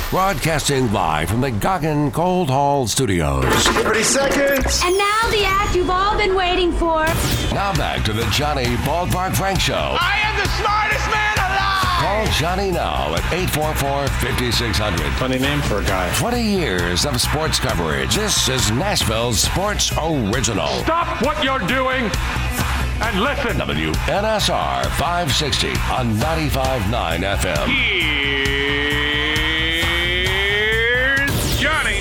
Broadcasting live from the Goggin Cold Hall Studios. 30 seconds. And now the act you've all been waiting for. Now back to the Johnny Ballpark Frank Show. I am the smartest man alive. Call Johnny now at 844-5600. Funny name for a guy. 20 years of sports coverage. This is Nashville's Sports Original. Stop what you're doing and listen. WNSR 560 on 95.9 FM. Here's Johnny.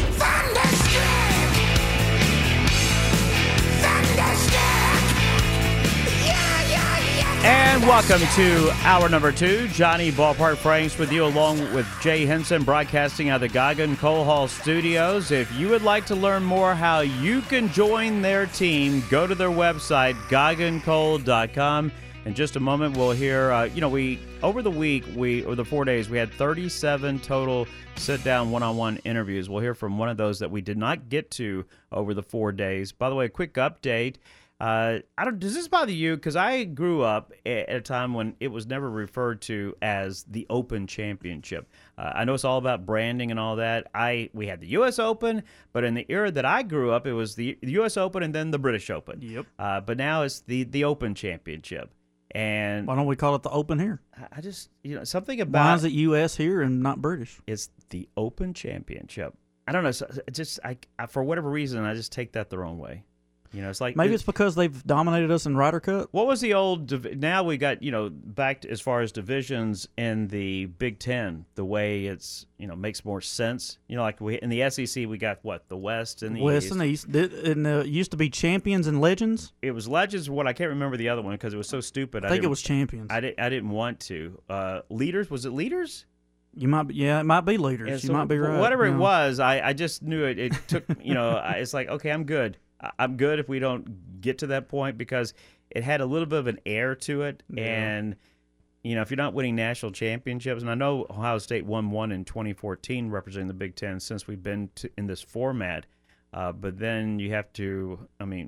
And welcome to hour number 2. Johnny Ballpark Franks with you, along with Jay Henson, broadcasting out of the Goggin Coal Hall Studios. If you would like to learn more how you can join their team, go to their website, goggincoal.com. In just a moment, we'll hear, over the week, or the 4 days, we had 37 total sit-down one-on-one interviews. We'll hear from one of those that we did not get to over the 4 days. By the way, a quick update. Does this bother you? Because I grew up at a time when it was never referred to as the Open Championship. I know it's all about branding and all that. We had the U.S. Open, but in the era that I grew up, it was the U.S. Open and then the British Open. Yep. But now it's the Open Championship. And why don't we call it the Open here? I just, something about... Why is it U.S. here and not British? It's the Open Championship. I don't know. For whatever reason, I just take that the wrong way. It's like maybe it's because they've dominated us in Ryder Cup. What was the old? Now we got back to, as far as divisions in the Big Ten, the way it's makes more sense. Like in the SEC, we got what, the West and the West East. And the East. It used to be Champions and Legends. It was Legends. What I can't remember the other one because it was so stupid. I think it was Champions. I didn't want to. Leaders, was it Leaders? You might, it might be Leaders. Yeah, you might be right. Whatever it was, I just knew it. It took it's like, okay, I'm good. I'm good if we don't get to that point because it had a little bit of an air to it. Yeah. And, if you're not winning national championships, and I know Ohio State won one in 2014 representing the Big Ten since we've been in this format. But then you have to,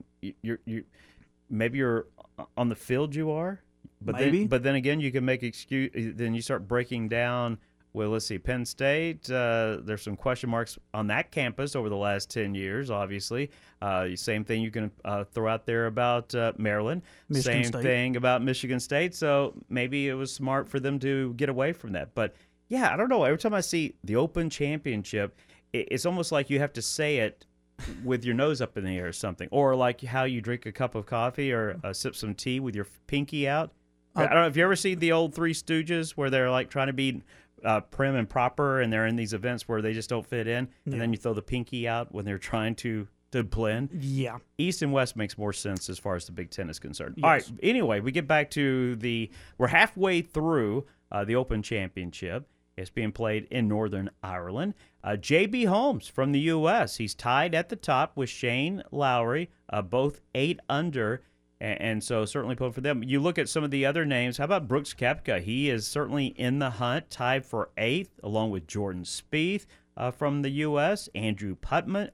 maybe you're on the field you are. But maybe. But then again, you can make excuse. Then you start breaking down. Well, let's see, Penn State, there's some question marks on that campus over the last 10 years, obviously. Same thing you can throw out there about Maryland. Michigan Same State. thing about Michigan State. So maybe it was smart for them to get away from that. But, yeah, I don't know. Every time I see the Open Championship, it's almost like you have to say it with your nose up in the air or something. Or like how you drink a cup of coffee or sip some tea with your pinky out. I don't know if you ever seen the old Three Stooges where they're like trying to be prim and proper, and they're in these events where they just don't fit in, and then you throw the pinky out when they're trying to blend. Yeah. East and West makes more sense as far as the Big Ten is concerned. Yes. All right, anyway, we get back to we're halfway through the Open Championship. It's being played in Northern Ireland. J.B. Holmes from the U.S., he's tied at the top with Shane Lowry, both 8 under. And so certainly pulling for them. You look at some of the other names. How about Brooks Koepka? He is certainly in the hunt, tied for 8th, along with Jordan Spieth from the U.S. Andrew Putnam,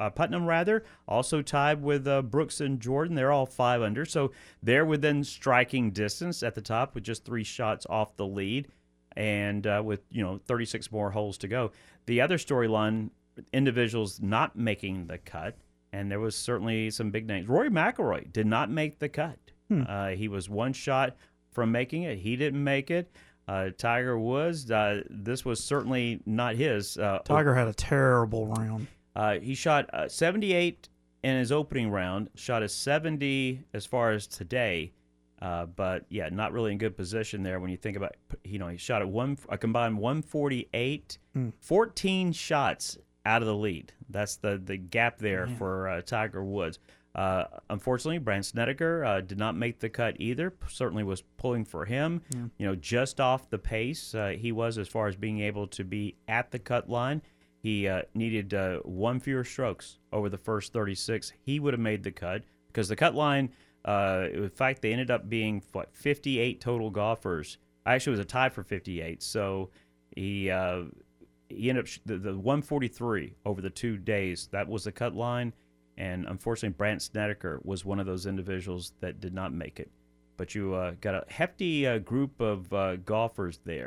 also tied with Brooks and Jordan. They're all 5 under. So they're within striking distance at the top with just 3 shots off the lead and with 36 more holes to go. The other storyline, individuals not making the cut. And there was certainly some big names. Rory McIlroy did not make the cut. He was 1 shot from making it. He didn't make it. Tiger Woods, this was certainly not his. Tiger had a terrible round. He shot 78 in his opening round, shot a 70 as far as today. But, yeah, not really in good position there when you think about, he shot a combined 148, 14 shots out of the lead. That's the gap there for Tiger Woods. Unfortunately, Brandt Snedeker did not make the cut either. Certainly was pulling for him. Just off the pace he was as far as being able to be at the cut line. He needed 1 fewer strokes over the first 36. He would have made the cut because the cut line, in fact, they ended up being, 58 total golfers. Actually, it was a tie for 58. So he ended up the 143 over the 2 days. That was the cut line, and unfortunately, Brandt Snedeker was one of those individuals that did not make it. But you got a hefty group of golfers there.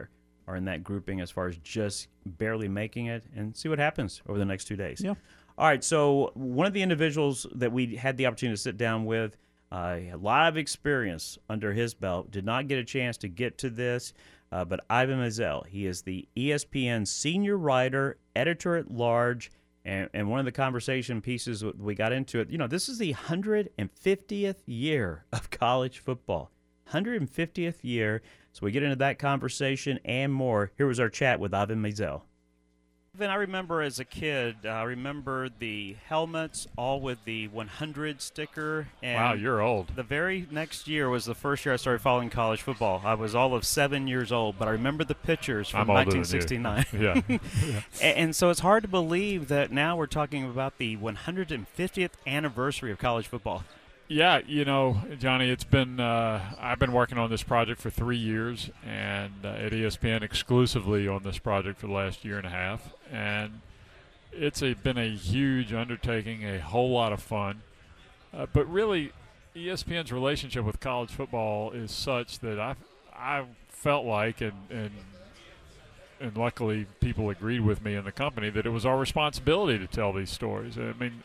are in that grouping as far as just barely making it, and see what happens over the next 2 days. Yeah. All right, so one of the individuals that we had the opportunity to sit down with, a lot of experience under his belt, did not get a chance to get to this, but Ivan Maisel, he is the ESPN senior writer, editor-at-large, and one of the conversation pieces we got into it, this is the 150th year of college football. 150th year. So we get into that conversation and more. Here was our chat with Ivan Maisel. Ivan, I remember as a kid, I remember the helmets all with the 100 sticker. And wow, you're old. The very next year was the first year I started following college football. I was all of 7 years old, but I remember the pictures from 1969. Yeah. And so it's hard to believe that now we're talking about the 150th anniversary of college football. Yeah, Johnny, it's been I've been working on this project for 3 years, and at ESPN exclusively on this project for the last year and a half, and it's been a huge undertaking, a whole lot of fun, but really ESPN's relationship with college football is such that I felt like, and luckily people agreed with me in the company, that it was our responsibility to tell these stories. I mean,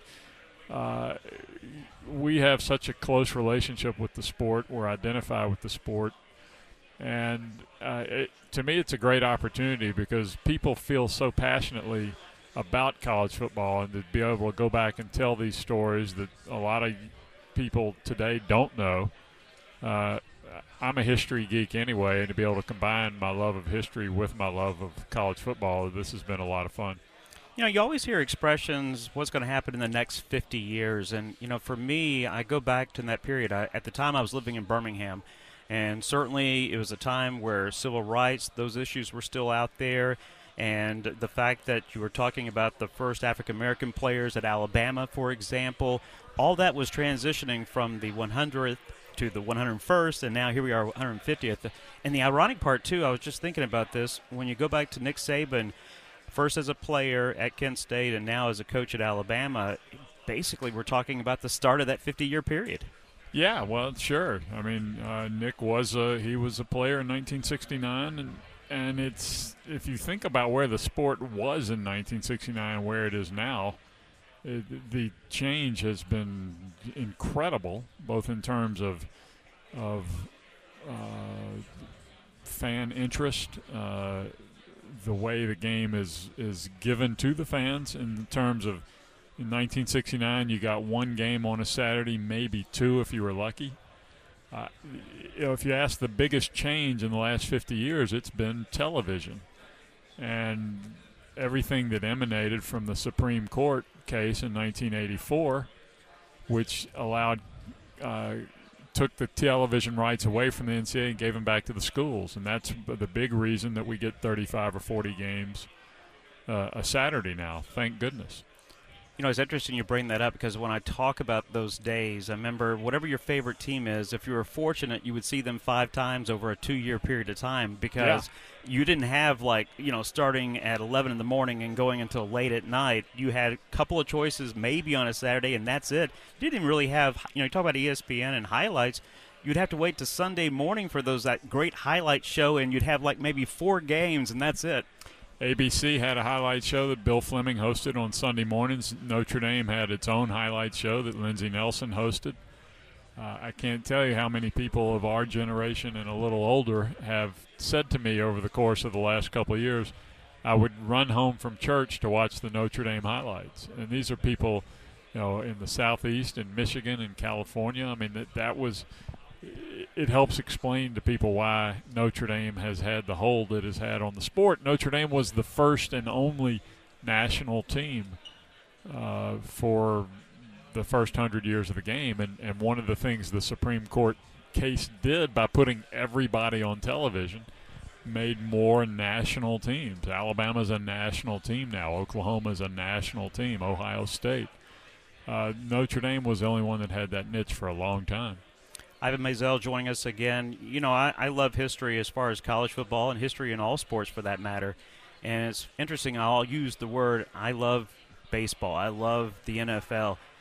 we have such a close relationship with the sport. We're identified with the sport. And to me, it's a great opportunity because people feel so passionately about college football, and to be able to go back and tell these stories that a lot of people today don't know. I'm a history geek anyway, and to be able to combine my love of history with my love of college football, this has been a lot of fun. You always hear expressions, what's going to happen in the next 50 years. And, for me, I go back to that period. At the time, I was living in Birmingham. And certainly it was a time where civil rights, those issues were still out there. And the fact that you were talking about the first African-American players at Alabama, for example, all that was transitioning from the 100th to the 101st, and now here we are, 150th. And the ironic part, too, I was just thinking about this, when you go back to Nick Saban, first as a player at Kent State and now as a coach at Alabama, basically we're talking about the start of that 50-year period. Yeah, well, sure. I mean, Nick was a player in 1969, and it's, if you think about where the sport was in 1969 and where it is now, the change has been incredible, both in terms of fan interest, the way the game is given to the fans, in terms of, in 1969 you got one game on a Saturday, maybe two if you were lucky. If you ask the biggest change in the last 50 years, it's been television, and everything that emanated from the Supreme Court case in 1984, which took the television rights away from the NCAA and gave them back to the schools. And that's the big reason that we get 35 or 40 games a Saturday now, thank goodness. It's interesting you bring that up, because when I talk about those days, I remember whatever your favorite team is, if you were fortunate, you would see them 5 times over a 2-year period of time, because you didn't have, starting at 11 in the morning and going until late at night. You had a couple of choices maybe on a Saturday, and that's it. You didn't really have, you talk about ESPN and highlights, you'd have to wait to Sunday morning for that great highlight show, and you'd have maybe 4 games, and that's it. ABC had a highlight show that Bill Fleming hosted on Sunday mornings. Notre Dame had its own highlight show that Lindsey Nelson hosted. I can't tell you how many people of our generation and a little older have said to me over the course of the last couple of years, I would run home from church to watch the Notre Dame highlights. And these are people, in the Southeast, in Michigan, and California. I mean, that was – it helps explain to people why Notre Dame has had the hold it has had on the sport. Notre Dame was the first and only national team for the first 100 years of the game. And one of the things the Supreme Court case did by putting everybody on television made more national teams. Alabama's a national team now. Oklahoma's a national team. Ohio State. Notre Dame was the only one that had that niche for a long time. Ivan Maisel joining us again. I love history as far as college football, and history in all sports for that matter. And it's interesting, I'll use the word, I love baseball. I love the NFL.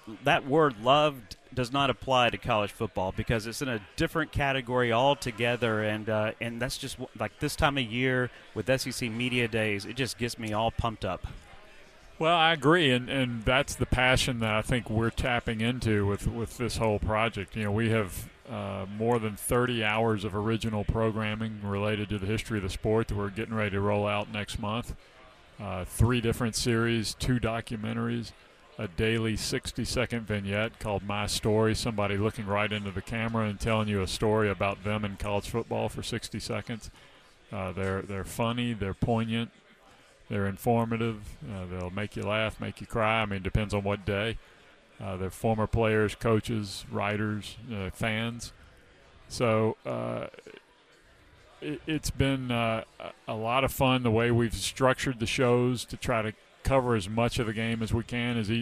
that word loved does not apply to college football because it's in a different category altogether, and that's just like this time of year with SEC Media Days, it just gets me all pumped up. Well, I agree, and that's the passion that I think we're tapping into with this whole project. You know, we have more than 30 hours of original programming related to the history of the sport that we're getting ready to roll out next month. 3 different series, 2 documentaries, a daily 60-second vignette called My Story, somebody looking right into the camera and telling you a story about them in college football for 60 seconds. They're funny, they're poignant, they're informative, they'll make you laugh, make you cry. I mean, it depends on what day. They're former players, coaches, writers, fans. So it's been a lot of fun the way we've structured the shows to try to cover as much of the game as we can. As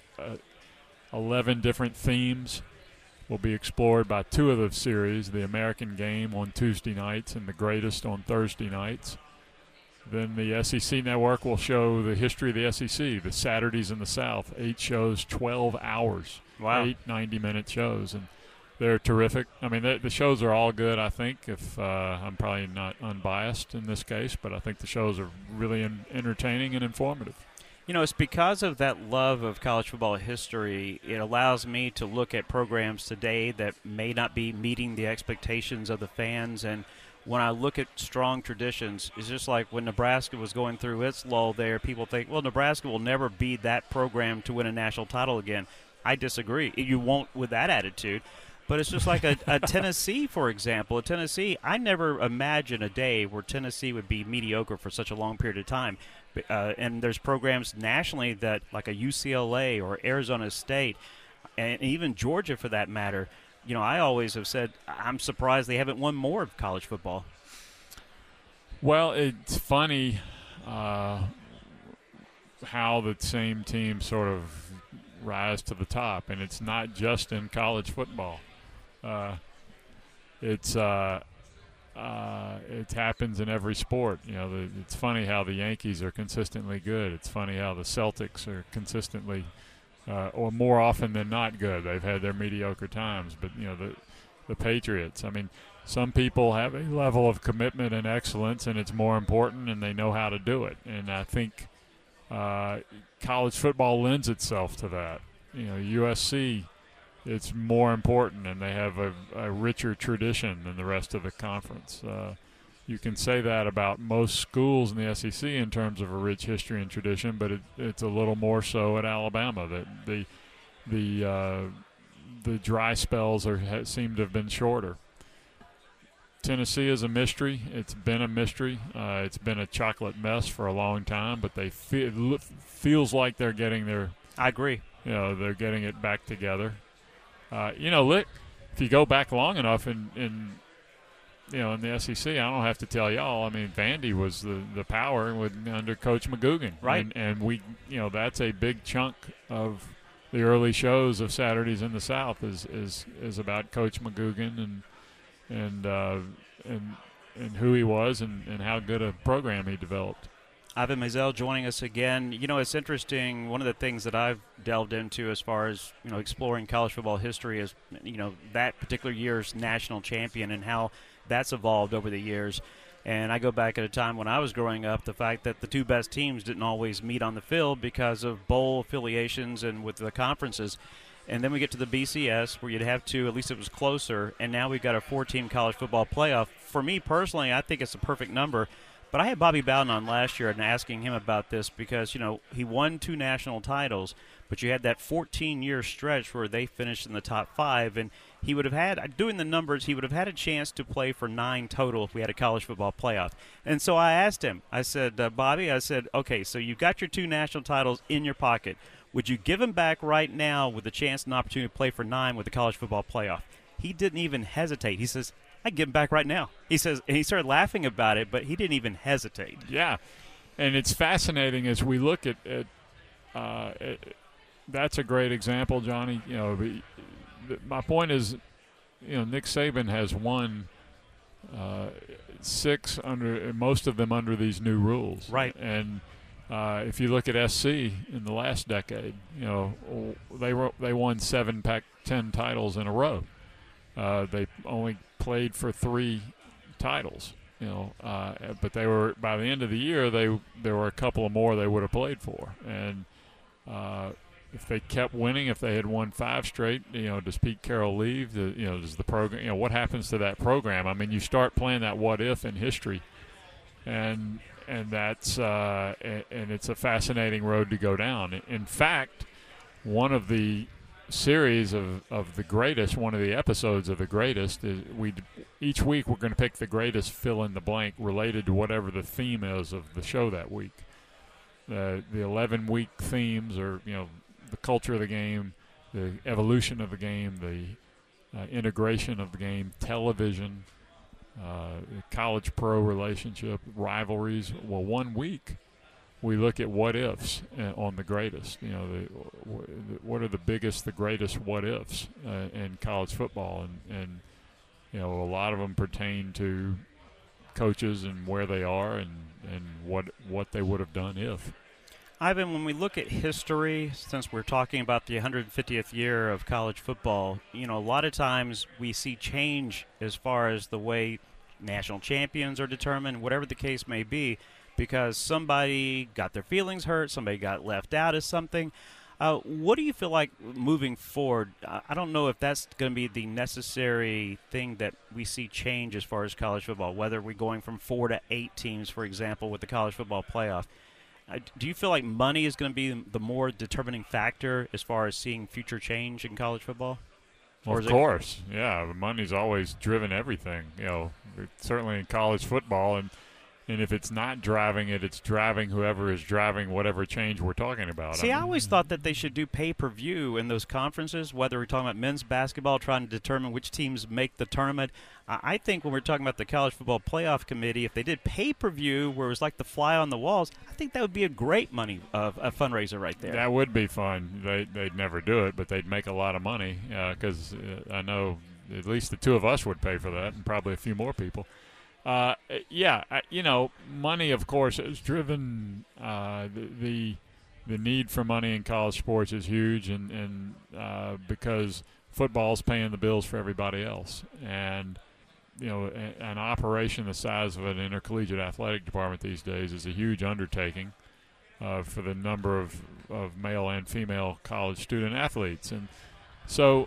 11 different themes will be explored by 2 of the series, the American Game on Tuesday nights and the Greatest on Thursday nights. Then the SEC Network will show the history of the SEC, the Saturdays in the South, 8 shows, 12 hours, wow. 8 90-minute shows, and they're terrific. I mean, the shows are all good, I think, if I'm probably not unbiased in this case, but I think the shows are really entertaining and informative. You know, it's because of that love of college football history, it allows me to look at programs today that may not be meeting the expectations of the fans. And when I look at strong traditions, it's just like when Nebraska was going through its lull there, people think, well, Nebraska will never be that program to win a national title again. I disagree. You won't with that attitude. But it's just like a Tennessee, for example. A Tennessee, I never imagined a day where Tennessee would be mediocre for such a long period of time. And there's programs nationally that, like a UCLA or Arizona State, and even Georgia for that matter, you know, I always have said I'm surprised they haven't won more of college football. Well, it's funny how the same team sort of rise to the top, and it's not just in college football. It happens in every sport. You know, it's funny how the Yankees are consistently good. It's funny how the Celtics are consistently, or more often than not, good. They've had their mediocre times, but you know, the Patriots. I mean, some people have a level of commitment and excellence, and it's more important, and they know how to do it. And I think college football lends itself to that. You know, USC, it's more important, and they have a richer tradition than the rest of the conference. You can say that about most schools in the SEC in terms of a rich history and tradition, but it's a little more so at Alabama. That the dry spells seem to have been shorter. Tennessee is a mystery. It's been a mystery. It's been a chocolate mess for a long time, but it feels like they're getting their. I agree. You know, they're getting it back together. You know, if you go back long enough in the SEC, I don't have to tell y'all. I mean, Vandy was the power under Coach McGugan, right? And we, you know, that's a big chunk of the early shows of Saturdays in the South is about Coach McGugan and who he was and how good a program he developed. Ivan Maisel joining us again. You know, it's interesting. One of the things that I've delved into as far as, you know, exploring college football history is, you know, that particular year's national champion and how that's evolved over the years. And I go back at a time when I was growing up, the fact that the 2 best teams didn't always meet on the field because of bowl affiliations and with the conferences. And then we get to the BCS where you'd have 2, at least it was closer, and now we've got a 4-team college football playoff. For me personally, I think it's a perfect number. But I had Bobby Bowden on last year and asking him about this because, you know, he won 2 national titles, but you had that 14-year stretch where they finished in the top 5, and he would have had, doing the numbers, he would have had a chance to play for 9 total if we had a college football playoff. And so I asked him, I said, Bobby, I said, okay, so you've got your 2 national titles in your pocket. Would you give them back right now with a chance and opportunity to play for 9 with the college football playoff? He didn't even hesitate. He says, I'd give him back right now. He says, and he started laughing about it, but he didn't even hesitate. Yeah, and it's fascinating as we look at that's a great example, Johnny. You know, my point is, you know, Nick Saban has won 6 under, most of them under these new rules, right? And If you look at SC in the last decade, they won 7 Pac-10 titles in a row. They only played for 3 titles, but they were, by the end of the year, there were a couple of more they would have played for. And if they kept winning, if they had won 5 straight, does Pete Carroll leave? Does the program? What happens to that program? I mean, you start playing that what if in history, and that's and it's a fascinating road to go down. In fact, one of the series of the greatest, one of the episodes of the greatest is each week we're going to pick the greatest fill in the blank related to whatever the theme is of the show that week. The 11-week themes are the culture of the game, the evolution of the game, the integration of the game, television, the college-pro relationship, rivalries. Well, 1 week we look at what ifs on the greatest. What are the biggest, the greatest what ifs in college football, and a lot of them pertain to coaches and where they are and what they would have done if. Ivan, when we look at history, since we're talking about the 150th year of college football, a lot of times we see change as far as the way national champions are determined, whatever the case may be, because somebody got their feelings hurt, somebody got left out of something. What do you feel like moving forward? I don't know if that's going to be the necessary thing that we see change as far as college football, whether we're going from 4 to 8 teams, for example, with the college football playoff. Do you feel like money is going to be the more determining factor as far as seeing future change in college football? Well, of course, yeah. Money's always driven everything. Certainly in college football, and if it's not driving it, it's driving whoever is driving whatever change we're talking about. See, I always thought that they should do pay-per-view in those conferences, whether we're talking about men's basketball, trying to determine which teams make the tournament. I think when we're talking about the College Football Playoff Committee, if they did pay-per-view where it was like the fly on the walls, I think that would be a great money a fundraiser right there. That would be fun. They'd never do it, but they'd make a lot of money because I know at least the 2 of us would pay for that, and probably a few more people. Money, of course, has driven the need for money in college sports is huge, and because football's paying the bills for everybody else, and an operation the size of an intercollegiate athletic department these days is a huge undertaking for the number of male and female college student athletes, and so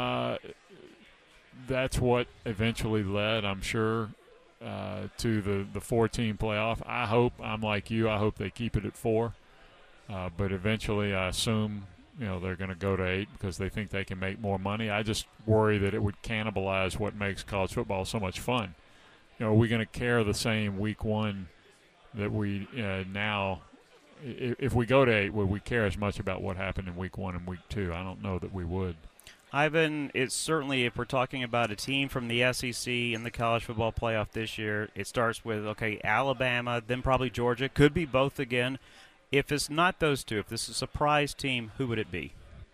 that's what eventually led, I'm sure, to the 4-team playoff. I'm like you. I hope they keep it at 4. But eventually, I assume they're going to go to 8 because they think they can make more money. I just worry that it would cannibalize what makes college football so much fun. Are we going to care the same week 1 that we now? If we go to 8, would we care as much about what happened in week 1 and week 2? I don't know that we would. Ivan, it's certainly, if we're talking about a team from the SEC in the college football playoff this year, it starts with, Alabama, then probably Georgia. Could be both again. If it's not those 2, if this is a surprise team, who would it be?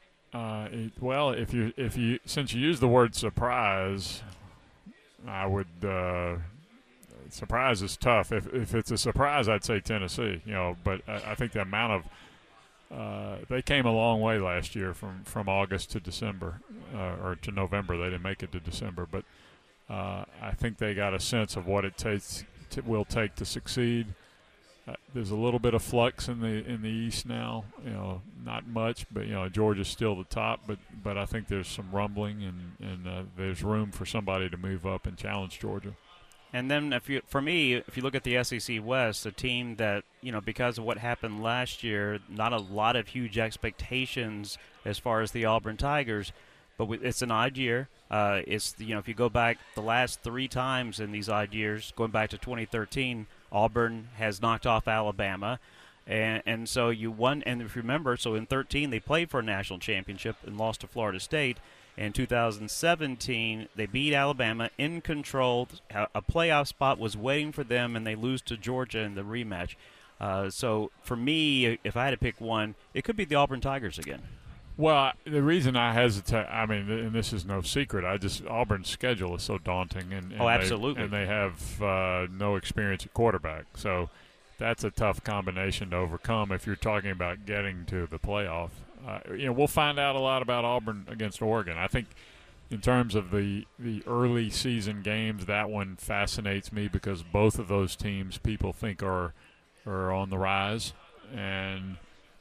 If you since you use the word surprise, I would surprise is tough. If it's a surprise, I'd say Tennessee. But I think the amount of they came a long way last year from August to December or to November. They didn't make it to December, but I think they got a sense of what it will take to succeed. There's a little bit of flux in the East now. Not much, but Georgia's still the top. But I think there's some rumbling and there's room for somebody to move up and challenge Georgia. And then if you look at the SEC West, a team that, because of what happened last year, not a lot of huge expectations as far as the Auburn Tigers, but it's an odd year. If you go back the last 3 times in these odd years, going back to 2013, Auburn has knocked off Alabama. And so you won, and if you remember, so in 2013 they played for a national championship and lost to Florida State. In 2017, they beat Alabama in control. A playoff spot was waiting for them, and they lose to Georgia in the rematch. So for me, if I had to pick one, it could be the Auburn Tigers again. Well, the reason I hesitate, and this is no secret, Auburn's schedule is so daunting, and absolutely, they have no experience at quarterback. So that's a tough combination to overcome if you're talking about getting to the playoff. We'll find out a lot about Auburn against Oregon. I think in terms of the early season games, that one fascinates me because both of those teams people think are on the rise. And,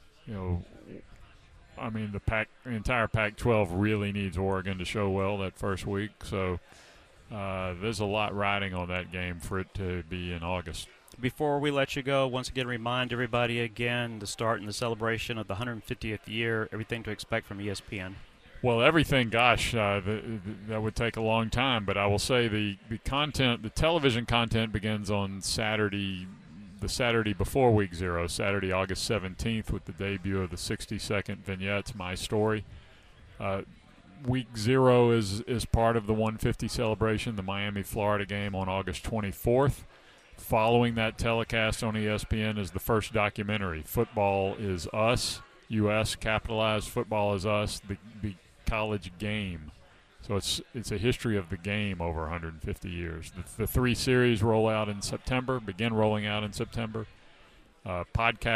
the entire Pac-12 really needs Oregon to show well that first week. So there's a lot riding on that game for it to be in August. Before we let you go, once again, remind everybody again the start and the celebration of the 150th year, everything to expect from ESPN. Well, everything, gosh, that would take a long time. But I will say the television content begins on Saturday, the Saturday before Week 0, Saturday, August 17th, with the debut of the 60-second vignettes, My Story. Week 0 is part of the 150 celebration, the Miami-Florida game on August 24th. Following that telecast on ESPN is the first documentary, Football is Us, U.S. capitalized, Football is Us, the college game. So it's a history of the game over 150 years. The 3 series begin rolling out in September. My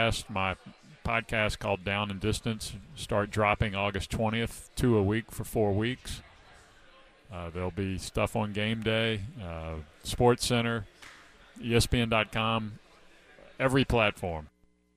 podcast called Down and Distance start dropping August 20th, 2 a week for 4 weeks. There'll be stuff on Game Day, Sports Center, ESPN.com, every platform.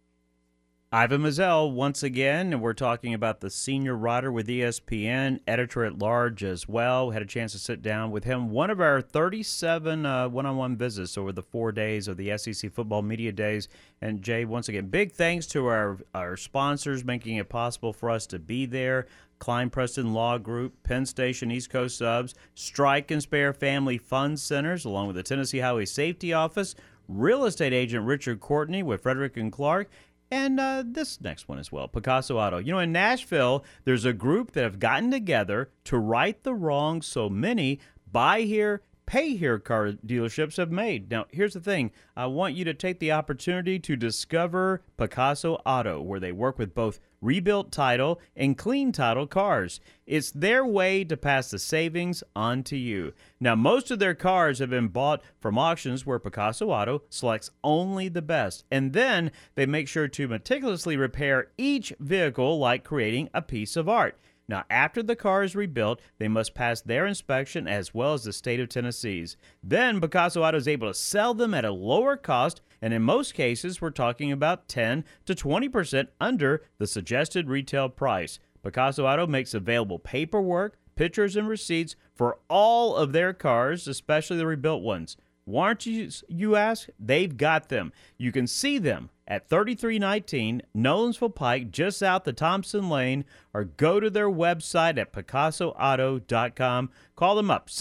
Ivan Mazel once again, and we're talking about the senior writer with ESPN, editor-at-large as well. We had a chance to sit down with him. One of our 37 one-on-one visits over the 4 days of the SEC Football Media Days. And, Jay, once again, big thanks to our sponsors making it possible for us to be there. Klein Preston Law Group, Penn Station East Coast Subs, Strike and Spare Family Fund Centers, along with the Tennessee Highway Safety Office, real estate agent Richard Courtney with Frederick and Clark, and this next one as well, Picasso Auto. In Nashville, there's a group that have gotten together to right the wrongs so many buy here, pay here car dealerships have made. Now, here's the thing. I want you to take the opportunity to discover Picasso Auto, where they work with both rebuilt title and clean title cars. It's their way to pass the savings on to you. Now, most of their cars have been bought from auctions where Picasso Auto selects only the best. And then they make sure to meticulously repair each vehicle like creating a piece of art. Now, after the car is rebuilt, they must pass their inspection as well as the state of Tennessee's. Then Picasso Auto is able to sell them at a lower cost, and in most cases, we're talking about 10 to 20% under the suggested retail price. Picasso Auto makes available paperwork, pictures, and receipts for all of their cars, especially the rebuilt ones. Warranties, you ask? They've got them. You can see them at 3319 Nolensville Pike, just south of Thompson Lane, or go to their website at PicassoAuto.com. Call them up,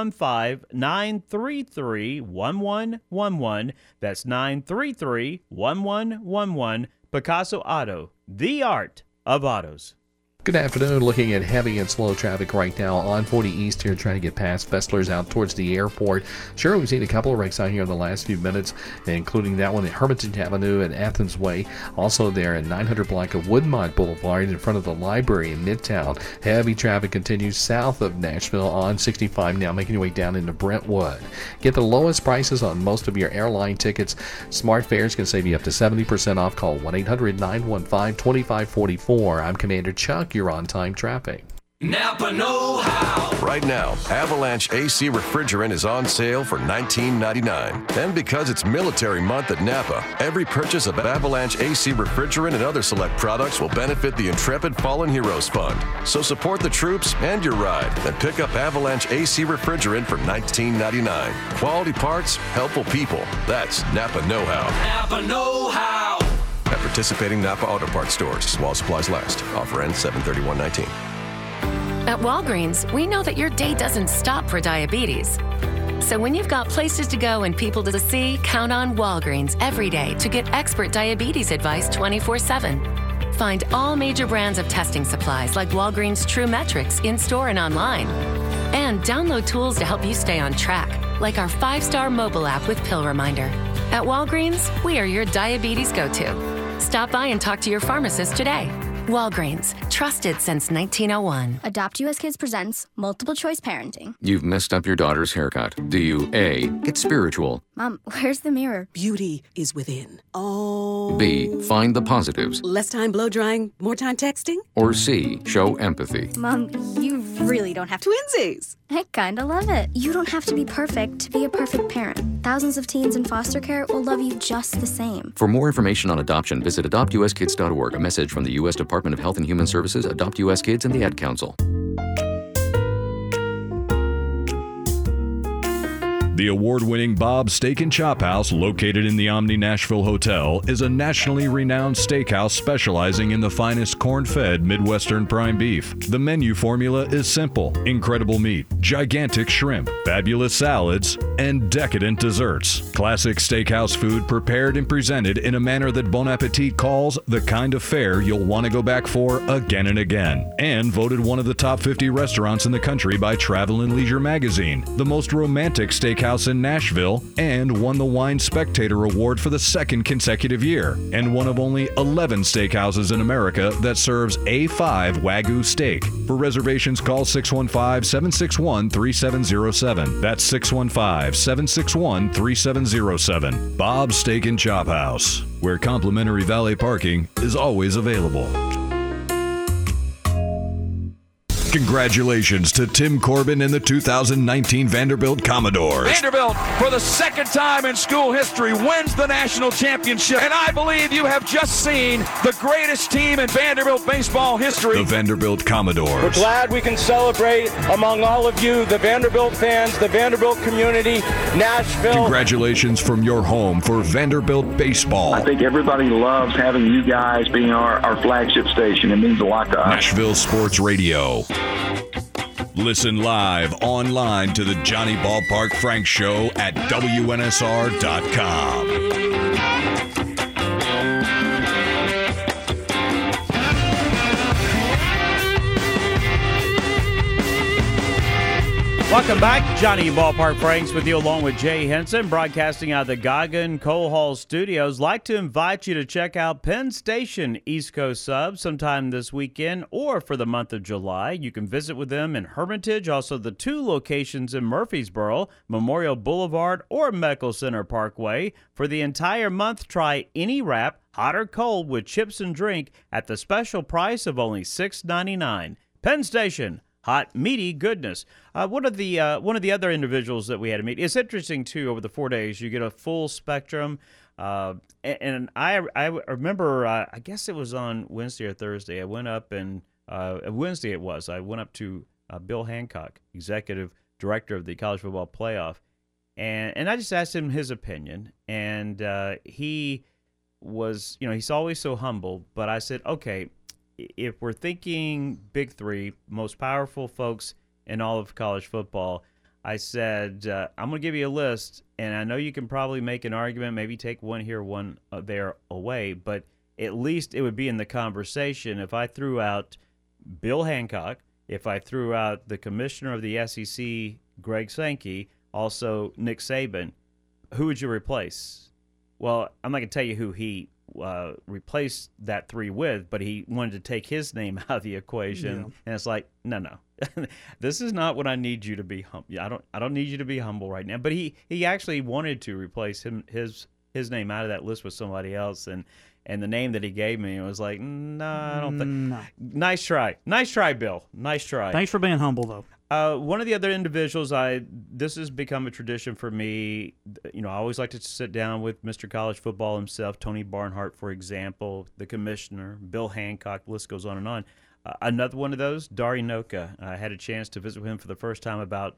615-933-1111. That's 933-1111. Picasso Auto, the art of autos. Good afternoon. Looking at heavy and slow traffic right now on 40 East here, trying to get past Fessler's out towards the airport. Sure, we've seen a couple of wrecks out here in the last few minutes, including that one at Hermitage Avenue and Athens Way. Also there at 900 block of Woodmont Boulevard in front of the library in Midtown. Heavy traffic continues south of Nashville on 65 now, making your way down into Brentwood. Get the lowest prices on most of your airline tickets. Smart Fares can save you up to 70% off. Call 1-800-915-2544. I'm Commander Chuck. You're on time traffic. Napa know-how. Right now, Avalanche AC Refrigerant is on sale for $19.99. And because it's Military Month at Napa, every purchase of Avalanche AC Refrigerant and other select products will benefit the Intrepid Fallen Heroes Fund. So support the troops and your ride and pick up Avalanche AC Refrigerant for $19.99. Quality parts, helpful people. That's Napa know-how. Napa know-how. At participating Napa Auto Parts stores while supplies last. Offer ends 7/31/19. At Walgreens, we know that your day doesn't stop for diabetes. So when you've got places to go and people to see, count on Walgreens every day to get expert diabetes advice 24/7. Find all major brands of testing supplies like Walgreens True Metrics in-store and online. And download tools to help you stay on track, like our 5-star mobile app with Pill Reminder. At Walgreens, we are your diabetes go-to. Stop by and talk to your pharmacist today. Walgreens, trusted since 1901. Adopt US Kids presents Multiple Choice Parenting. You've messed up your daughter's haircut. Do you A, get spiritual? Mom, where's the mirror? Beauty is within. Oh. B, find the positives? Less time blow drying, more time texting? Or C, show empathy? Mom, you really don't have to. Twinsies! I kinda love it. You don't have to be perfect to be a perfect parent. Thousands of teens in foster care will love you just the same. For more information on adoption, visit adoptuskids.org. A message from the U.S. Department of Health and Human Services, Adopt U.S. Kids, and the Ad Council. The award-winning Bob's Steak and Chop House, located in the Omni Nashville Hotel, is a nationally renowned steakhouse specializing in the finest corn-fed Midwestern prime beef. The menu formula is simple: incredible meat, gigantic shrimp, fabulous salads, and decadent desserts. Classic steakhouse food prepared and presented in a manner that Bon Appetit calls the kind of fare you'll want to go back for again and again. And voted one of the top 50 restaurants in the country by Travel and Leisure magazine, the most romantic steakhouse in Nashville, and won the Wine Spectator Award for the second consecutive year, and one of only 11 steakhouses in America that serves A5 Wagyu steak. For reservations, call 615-761-3707. That's 615-761-3707. Bob's Steak and Chop House, where complimentary valet parking is always available. Congratulations to Tim Corbin and the 2019 Vanderbilt Commodores. Vanderbilt, for the second time in school history, wins the national championship. And I believe you have just seen the greatest team in Vanderbilt baseball history. The Vanderbilt Commodores. We're glad we can celebrate among all of you, the Vanderbilt fans, the Vanderbilt community, Nashville. Congratulations from your home for Vanderbilt baseball. I think everybody loves having you guys being our flagship station. It means a lot to us. Nashville Sports Radio. Listen live online to the Johnny Ballpark Frank Show at WNSR.com. Welcome back. Johnny Ballpark Franks with you along with Jay Henson, broadcasting out of the Goggin Coal Hall Studios. Like to invite you to check out Penn Station East Coast Subs sometime this weekend or for the month of July. You can visit with them in Hermitage, also the 2 locations in Murfreesboro, Memorial Boulevard or Medical Center Parkway. For the entire month, try any wrap, hot or cold, with chips and drink at the special price of only $6.99. Penn Station. Hot, meaty goodness. One of the other individuals that we had to meet. It's interesting too. Over the 4 days, you get a full spectrum. And I remember. I guess it was on Wednesday or Thursday. I went up and Wednesday it was. I went up to Bill Hancock, executive director of the College Football Playoff, and I just asked him his opinion. And he was, he's always so humble. But I said, okay, if we're thinking big 3, most powerful folks in all of college football, I said, I'm going to give you a list, and I know you can probably make an argument, maybe take one here, one there away, but at least it would be in the conversation if I threw out Bill Hancock, if I threw out the commissioner of the SEC, Greg Sankey, also Nick Saban, who would you replace? Well, I'm not going to tell you who he replaced that 3 with, but he wanted to take his name out of the equation, and it's like, no, this is not what I need you to be. I don't need you to be humble right now. But he actually wanted to replace his name out of that list with somebody else, and the name that he gave me was like, no, I don't think. No. Nice try, Bill. Nice try. Thanks for being humble, though. One of the other individuals, this has become a tradition for me. I always like to sit down with Mr. College Football himself, Tony Barnhart, for example, the commissioner, Bill Hancock, the list goes on and on. Another one of those, Dari Noka. I had a chance to visit with him for the first time about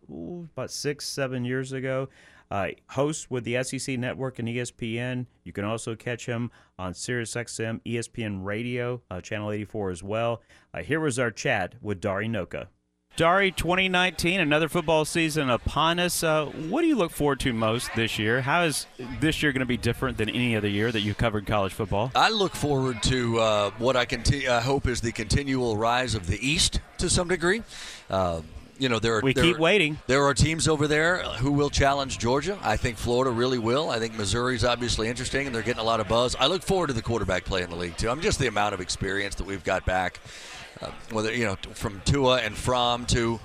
6-7 years ago. Host with the SEC Network and ESPN. You can also catch him on SiriusXM, ESPN Radio, Channel 84 as well. Here was our chat with Dari Noka. Dari, 2019, another football season upon us. What do you look forward to most this year? How is this year going to be different than any other year that you've covered college football? I look forward to what I hope is the continual rise of the East to some degree. We keep waiting. There are teams over there who will challenge Georgia. I think Florida really will. I think Missouri's obviously interesting, and they're getting a lot of buzz. I look forward to the quarterback play in the league, too. Just the amount of experience that we've got back, whether from Tua and Fromm to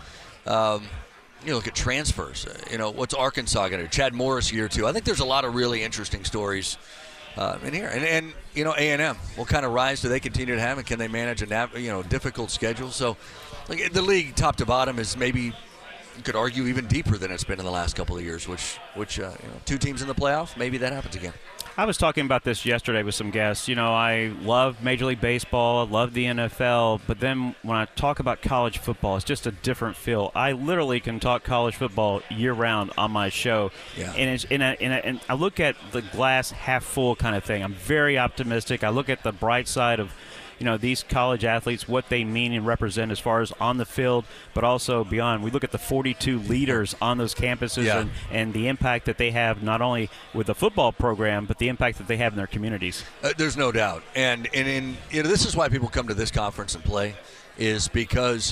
look at transfers. What's Arkansas going to do? Chad Morris year 2. I think there's a lot of really interesting stories in here. And A&M, what kind of rise do they continue to have, and can they manage a difficult schedule? So the league top to bottom is maybe, you could argue, even deeper than it's been in the last couple of years, which 2 teams in the playoff, maybe that happens again. I was talking about this yesterday with some guests. I love Major League Baseball, I love the NFL, but then when I talk about college football, it's just a different feel. I literally can talk college football year-round on my show, and I look at the glass half full kind of thing. I'm very optimistic. I look at the bright side of these college athletes, what they mean and represent as far as on the field, but also beyond. We look at the 42 leaders on those campuses and the impact that they have not only with the football program, but the impact that they have in their communities. There's no doubt. And this is why people come to this conference and play, is because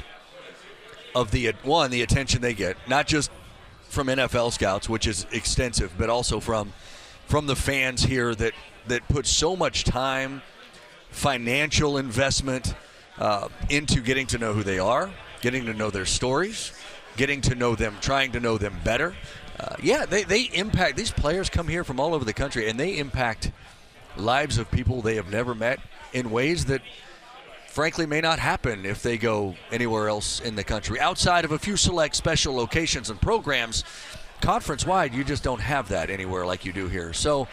of the attention they get, not just from NFL scouts, which is extensive, but also from the fans here that put so much time, financial investment into getting to know who they are, getting to know their stories, getting to know them, trying to know them better. They impact. These players come here from all over the country, and they impact lives of people they have never met in ways that, frankly, may not happen if they go anywhere else in the country. Outside of a few select special locations and programs, conference-wide, you just don't have that anywhere like you do here. So,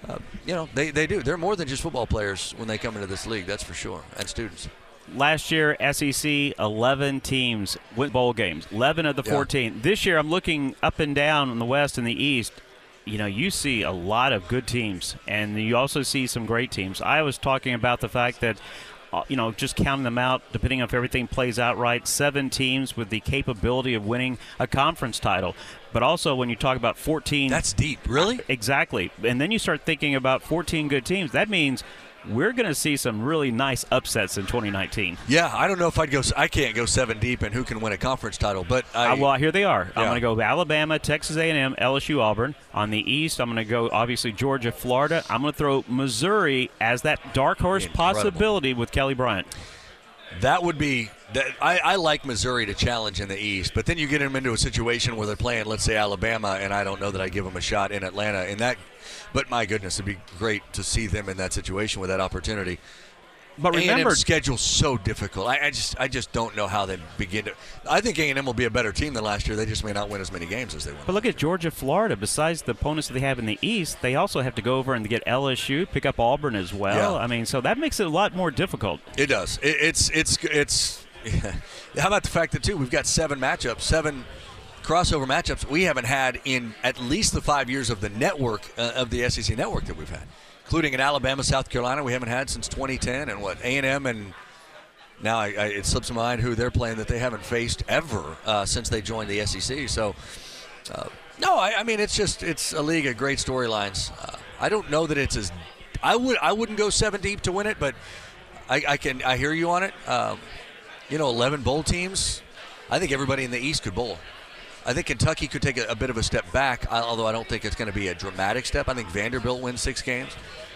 they do. They're more than just football players when they come into this league, that's for sure, and students. Last year, SEC, 11 teams went bowl games, 11 of the 14. This year, I'm looking up and down in the West and the East. You see a lot of good teams, and you also see some great teams. I was talking about the fact that, just counting them out, depending on if everything plays out right, 7 teams with the capability of winning a conference title. But also when you talk about 14... That's deep, really? Exactly. And then you start thinking about 14 good teams. That means we're going to see some really nice upsets in 2019. Yeah, I don't know if I can't go 7 deep and who can win a conference title, but well, here they are. Yeah. I'm going to go Alabama, Texas A&M, LSU, Auburn. On the East, I'm going to go, obviously, Georgia, Florida. I'm going to throw Missouri as that dark horse possibility with Kelly Bryant. That would be – I like Missouri to challenge in the East, but then you get them into a situation where they're playing, let's say, Alabama, and I don't know that I give them a shot in Atlanta. But my goodness, it'd be great to see them in that situation with that opportunity. But remember, A&M's schedule's so difficult. I just don't know how they begin to. I think A&M will be a better team than last year. They just may not win as many games as they won. But look at Georgia, Florida. Besides the opponents that they have in the East, they also have to go over and get LSU, pick up Auburn as well. Yeah. I mean, so that makes it a lot more difficult. It does. It's. How about the fact that we've got 7 crossover matchups we haven't had in at least the 5 years of the network of the SEC network that we've had, including in Alabama, South Carolina. We haven't had since 2010, and A&M, and now it slips my mind who they're playing that they haven't faced ever since they joined the SEC. So, I mean it's a league of great storylines. I don't know that it's as I wouldn't go 7 deep to win it, but I hear you on it. 11 bowl teams. I think everybody in the East could bowl. I think Kentucky could take a bit of a step back, although I don't think it's going to be a dramatic step. I think Vanderbilt wins 6 games.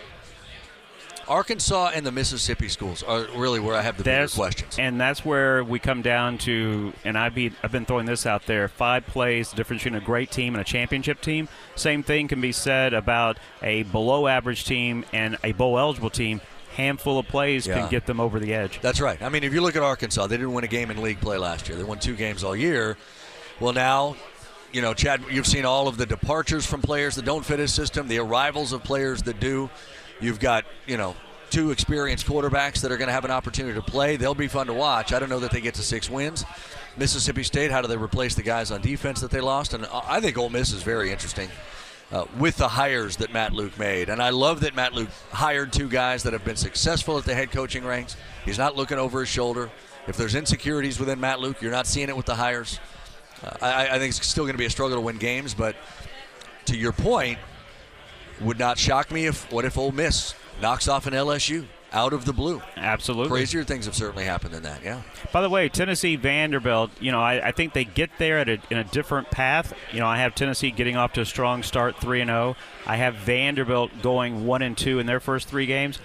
Arkansas and the Mississippi schools are really where I have the bigger questions. And that's where we come down to, and I've been throwing this out there, 5 plays, the difference between a great team and a championship team. Same thing can be said about a below-average team and a bowl-eligible team. Handful of plays can get them over the edge. That's right. I mean, if you look at Arkansas, they didn't win a game in league play last year. They won 2 games all year. Well, now, Chad, you've seen all of the departures from players that don't fit his system, the arrivals of players that do. You've got, 2 experienced quarterbacks that are going to have an opportunity to play. They'll be fun to watch. I don't know that they get to 6 wins. Mississippi State, how do they replace the guys on defense that they lost? And I think Ole Miss is very interesting with the hires that Matt Luke made. And I love that Matt Luke hired 2 guys that have been successful at the head coaching ranks. He's not looking over his shoulder. If there's insecurities within Matt Luke, you're not seeing it with the hires. I think it's still going to be a struggle to win games, but to your point, would not shock me if Ole Miss knocks off an LSU out of the blue. Absolutely. Crazier things have certainly happened than that, yeah. By the way, Tennessee Vanderbilt, I think they get there in a different path. I have Tennessee getting off to a strong start, 3-0. I have Vanderbilt going 1-2 in their first 3 games.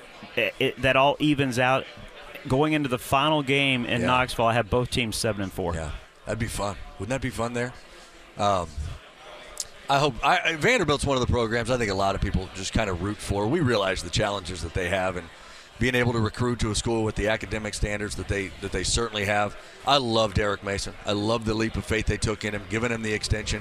That all evens out. Going into the final game in Knoxville, I have both teams 7-4. Yeah, that'd be fun. Wouldn't that be fun there? I hope Vanderbilt's one of the programs I think a lot of people just kind of root for. We realize the challenges that they have and being able to recruit to a school with the academic standards that they certainly have. I love Derek Mason. I love the leap of faith they took in him, giving him the extension.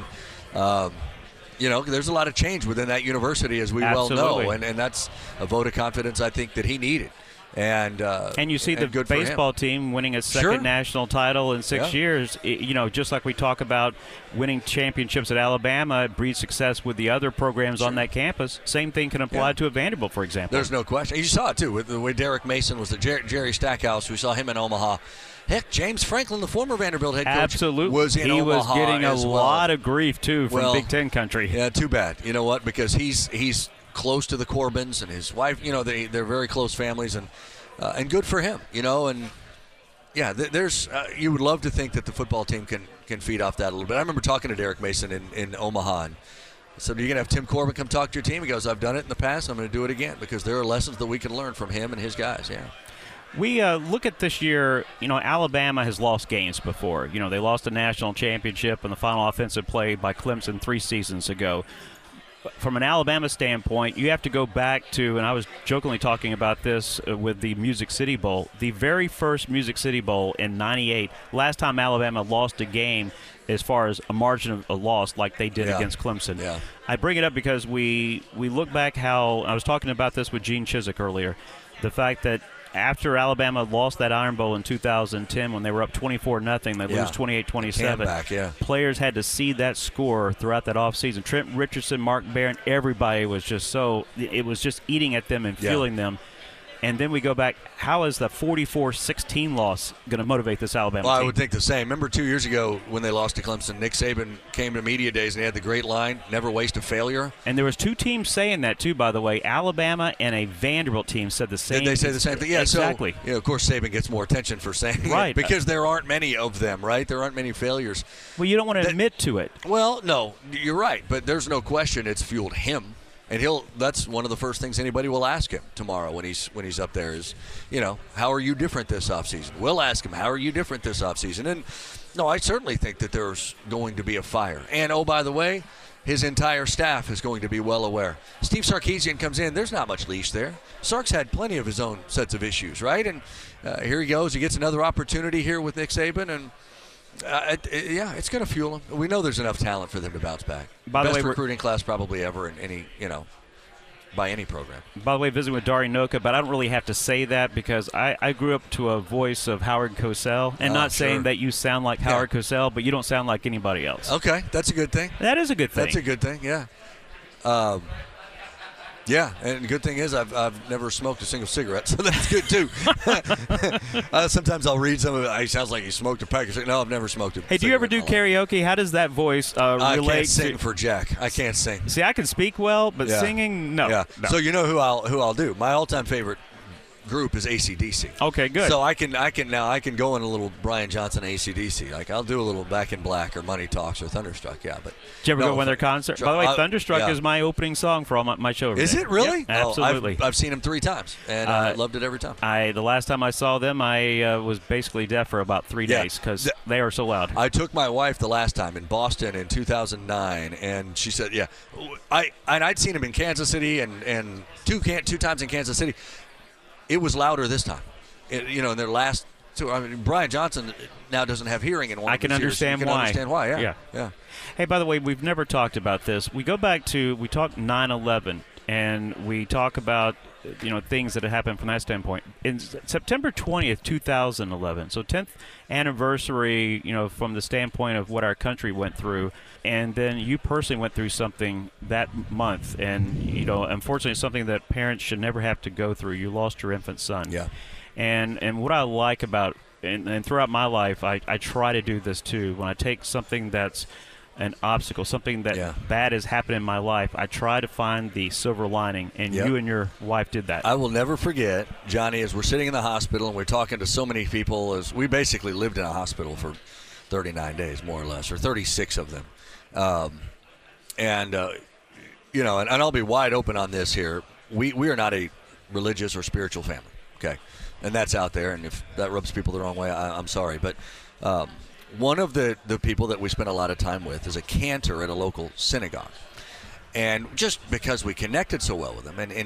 There's a lot of change within that university, as we well know, and that's a vote of confidence I think that he needed. And you see the baseball team winning its second national title in 6 years. Just like we talk about winning championships at Alabama, it breeds success with the other programs on that campus. Same thing can apply to a Vanderbilt, for example. There's no question. You saw it, too, with the way Derek Mason was the Jerry Stackhouse. We saw him in Omaha. Heck, James Franklin, the former Vanderbilt head coach, was in Omaha. He was getting a lot of grief, too, from Well, Big Ten country. Yeah, too bad. You know what? Because he's close to the Corbins and his wife. They're very close families, and good for him. And there's you would love to think that the football team can feed off that a little bit. I remember talking to Derek Mason in Omaha, and I said, "Are you going to have Tim Corbin come talk to your team?" He goes, "I've done it in the past. I'm going to do it again because there are lessons that we can learn from him and his guys." Yeah. We look at this year, Alabama has lost games before. They lost a national championship in the final offensive play by Clemson 3 seasons ago. From an Alabama standpoint, you have to go back to, and I was jokingly talking about this with the Music City Bowl, the very first Music City Bowl in '98, last time Alabama lost a game as far as a margin of a loss like they did against Clemson. Yeah. I bring it up because we look back how, I was talking about this with Gene Chizik earlier, the fact that after Alabama lost that Iron Bowl in 2010 when they were up 24-0, they lose 28-27. Players had to see that score throughout that offseason. Trent Richardson, Mark Barron, everybody was just it was just eating at them and fueling them. And then we go back, how is the 44-16 loss going to motivate this Alabama team? Well, I would think the same. Remember 2 years ago when they lost to Clemson, Nick Saban came to media days and he had the great line, never waste a failure. And there was 2 teams saying that, too, by the way. Alabama and a Vanderbilt team said the same. Did they say the same thing? Yeah, exactly. So, of course, Saban gets more attention for saying it because there aren't many of them, right? There aren't many failures. Well, you don't want to admit to it. Well, no, you're right. But there's no question it's fueled him. And that's one of the first things anybody will ask him tomorrow when he's up there is, how are you different this offseason? We'll ask him, how are you different this offseason? And, no, I certainly think that there's going to be a fire. And, oh, by the way, his entire staff is going to be well aware. Steve Sarkisian comes in. There's not much leash there. Sark's had plenty of his own sets of issues, right? And here he goes. He gets another opportunity here with Nick Saban, and it's going to fuel them. We know there's enough talent for them to bounce back. Best recruiting class probably ever in any, by any program. By the way, visiting with Dari Noka, but I don't really have to say that because I grew up to a voice of Howard Cosell, and not saying that you sound like Howard Cosell, but you don't sound like anybody else. Okay, that's a good thing. That is a good thing. That's a good thing, yeah. Yeah, and the good thing is I've never smoked a single cigarette, so that's good too. Sometimes I'll read some of it. He sounds like he smoked a pack of cigarettes. No, I've never smoked a cigarette. Hey, do you ever do karaoke? How does that voice relate? I can't sing for Jack. I can't sing. See, I can speak well, but singing, no. Yeah. No. So you know who I'll do. My all-time favorite group is AC/DC. Okay, good. So I can go in a little Brian Johnson AC/DC. Like I'll do a little Back in Black or Money Talks or Thunderstruck. Yeah, but did you ever go to one of their concerts? By the way, Thunderstruck is my opening song for all my show. Is it really? Yep, absolutely. I've seen them 3 times and I loved it every time. The last time I saw them, I was basically deaf for about 3 days because they are so loud. I took my wife the last time in Boston in 2009, and she said, "Yeah, I'd seen them in Kansas City and two times in Kansas City." It was louder this time. In their last 2. I mean, Brian Johnson now doesn't have hearing in one. I can understand why. You can understand why. Yeah. Hey, by the way, we've never talked about this. We talk 9/11, and we talk about things that have happened from that standpoint. In September 20th, 2011, so 10th anniversary, from the standpoint of what our country went through. And then you personally went through something that month, and unfortunately, something that parents should never have to go through. You lost your infant son. Yeah. And what I like about and throughout my life, I try to do this too. When I take something that's an obstacle, something that bad has happened in my life, I try to find the silver lining, and you and your wife did that. I will never forget, Johnny, as we're sitting in the hospital and we're talking to so many people, as we basically lived in a hospital for 39 days, more or less, or 36 of them. And I'll be wide open on this here. We are not a religious or spiritual family, okay? And that's out there, and if that rubs people the wrong way, I'm sorry. But one of the people that we spent a lot of time with is a cantor at a local synagogue. And just because we connected so well with him, and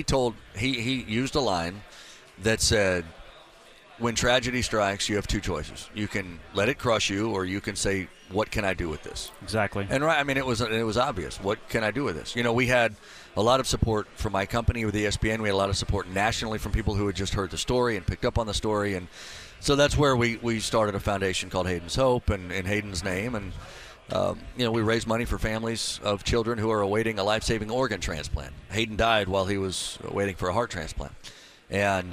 he used a line that said, when tragedy strikes, you have two choices. You can let it crush you, or you can say, what can I do with this? Exactly. And it was obvious. What can I do with this? We had a lot of support from my company with ESPN. We had a lot of support nationally from people who had just heard the story and picked up on the story. And so that's where we started a foundation called Hayden's Hope in Hayden's name. And, we raise money for families of children who are awaiting a life-saving organ transplant. Hayden died while he was waiting for a heart transplant. And,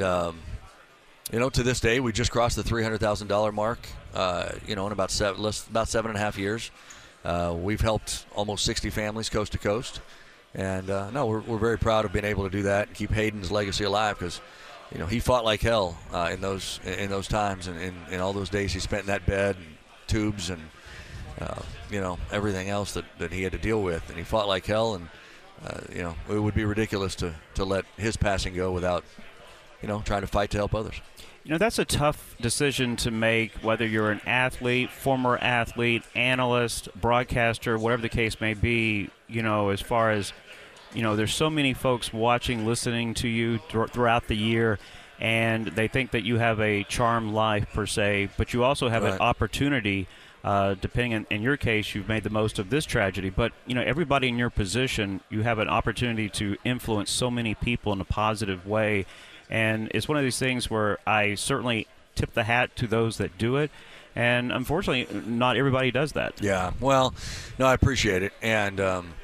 to this day, we just crossed the $300,000 mark, in about 7.5 years. We've helped almost 60 families coast to coast. And, we're very proud of being able to do that and keep Hayden's legacy alive because, he fought like hell in those times and in all those days he spent in that bed and tubes and, everything else that he had to deal with. And he fought like hell, and, it would be ridiculous to let his passing go without, trying to fight to help others. That's a tough decision to make, whether you're an athlete, former athlete, analyst, broadcaster, whatever the case may be, as far as, there's so many folks watching, listening to you throughout the year, and they think that you have a charmed life per se, but you also have an opportunity, depending in your case, you've made the most of this tragedy, but, everybody in your position, you have an opportunity to influence so many people in a positive way. And it's one of these things where I certainly tip the hat to those that do it. And unfortunately, not everybody does that. Yeah. Well, no, I appreciate it. And,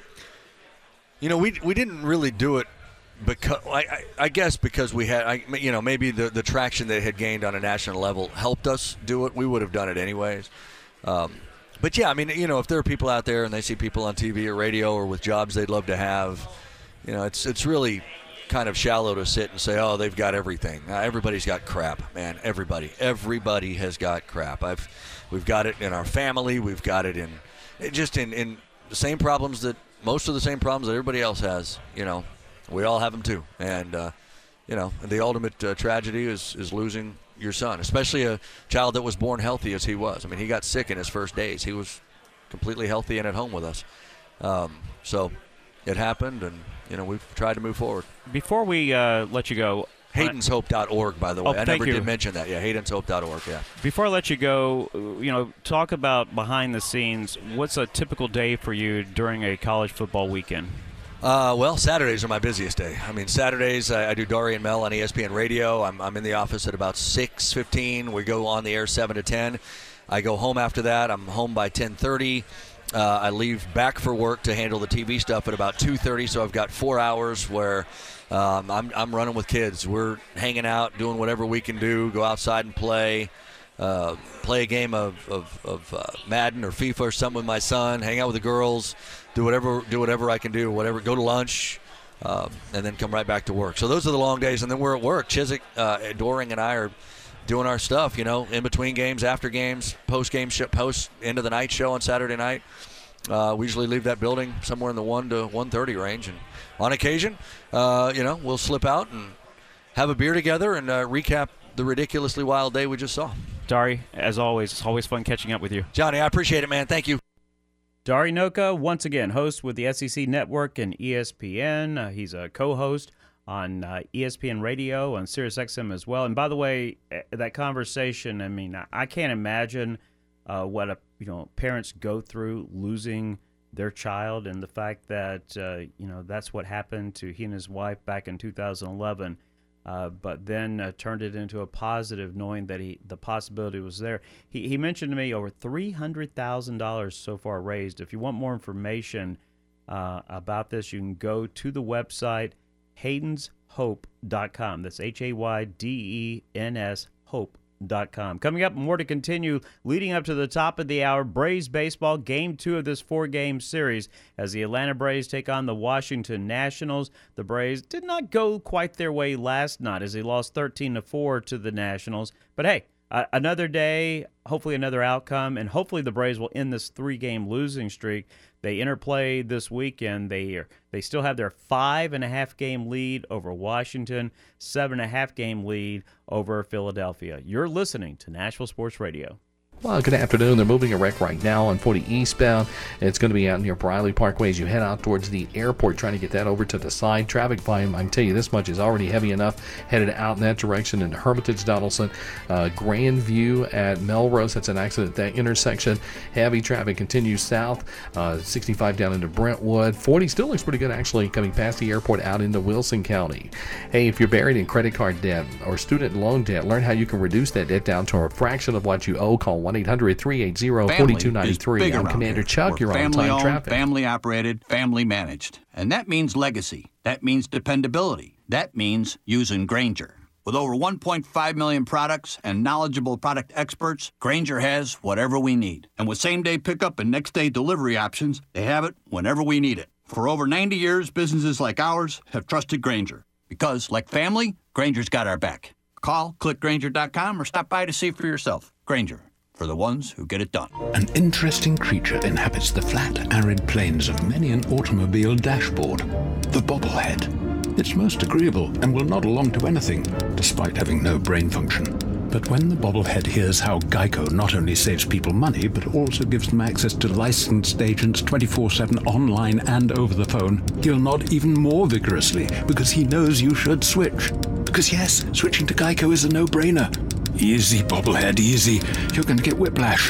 we didn't really do it because I guess because we had, maybe the traction that it had gained on a national level helped us do it. We would have done it anyways. But, yeah, if there are people out there and they see people on TV or radio or with jobs they'd love to have, it's really kind of shallow to sit and say, oh, they've got everything. Everybody's got crap, man. Everybody has got crap. We've got it in our family. We've got it in the same problems that most of the same problems that everybody else has. We all have them too. And the ultimate tragedy is losing your son, especially a child that was born healthy as he was. He got sick in his first days. He was completely healthy and at home with us. So it happened, and we've tried to move forward. Before we let you go, HaydensHope.org, by the way. I never did mention that. Yeah, HaydensHope.org, yeah. Before I let you go, talk about behind the scenes. What's a typical day for you during a college football weekend? Well, Saturdays are my busiest day. Saturdays I do Dari and Mel on ESPN Radio. I'm in the office at about 6:15. We go on the air 7 to 10. I go home after that. I'm home by 10:30. I leave back for work to handle the TV stuff at about 2:30, so I've got 4 hours where I'm running with kids. We're hanging out, doing whatever we can do, go outside and play a game of Madden or FIFA or something with my son, hang out with the girls, do whatever I can do, go to lunch, and then come right back to work. So those are the long days, and then we're at work. Chiswick, Doring, and I are doing our stuff, in between games, after games, post-game post end of the night show on Saturday night. We usually leave that building somewhere in the 1 to 1:30 range, and on occasion, we'll slip out and have a beer together and recap the ridiculously wild day we just saw. Dari, as always, it's always fun catching up with you. Johnny, I appreciate it, man. Thank you. Dari Nowkhah, once again, host with the SEC Network and ESPN. He's a co-host on ESPN Radio, on SiriusXM as well. And by the way, that conversation, I can't imagine what parents go through losing their child, and the fact that that's what happened to he and his wife back in 2011. But then turned it into a positive, knowing that the possibility was there. He mentioned to me over $300,000 so far raised. If you want more information about this, you can go to the website HaydensHope.com. That's HAYDENS Hope.com. BraveBaseball.com. Coming up, more to continue leading up to the top of the hour. Braves baseball, Game 2 of this 4-game series as the Atlanta Braves take on the Washington Nationals. The Braves did not go quite their way last night as they lost 13-4 to the Nationals. But hey, another day, hopefully another outcome, and hopefully the Braves will end this 3-game losing streak. They interplay this weekend. They still have their 5.5-game lead over Washington, 7.5-game lead over Philadelphia. You're listening to Nashville Sports Radio. Well, good afternoon. They're moving a wreck right now on 40 eastbound. It's going to be out near Briley Parkway as you head out towards the airport, trying to get that over to the side. Traffic volume, I can tell you this much, is already heavy enough headed out in that direction into Hermitage, Donaldson. Grandview at Melrose, that's an accident at that intersection. Heavy traffic continues south. 65 down into Brentwood. 40 still looks pretty good, actually, coming past the airport out into Wilson County. Hey, if you're buried in credit card debt or student loan debt, learn how you can reduce that debt down to a fraction of what you owe. Call 1-800-380-4293. I'm Commander Chuck. You're on Time Traffic. Family operated, family managed. And that means legacy. That means dependability. That means using Grainger. With over 1.5 million products and knowledgeable product experts, Grainger has whatever we need. And with same-day pickup and next-day delivery options, they have it whenever we need it. For over 90 years, businesses like ours have trusted Grainger. Because, like family, Grainger's got our back. Call, click Grainger.com, or stop by to see for yourself. Grainger, for the ones who get it done. An interesting creature inhabits the flat, arid plains of many an automobile dashboard. The bobblehead. It's most agreeable and will nod along to anything, despite having no brain function. But when the bobblehead hears how Geico not only saves people money, but also gives them access to licensed agents 24/7 online and over the phone, he'll nod even more vigorously because he knows you should switch. Because yes, switching to Geico is a no-brainer. Easy, bobblehead, easy. You're going to get whiplash.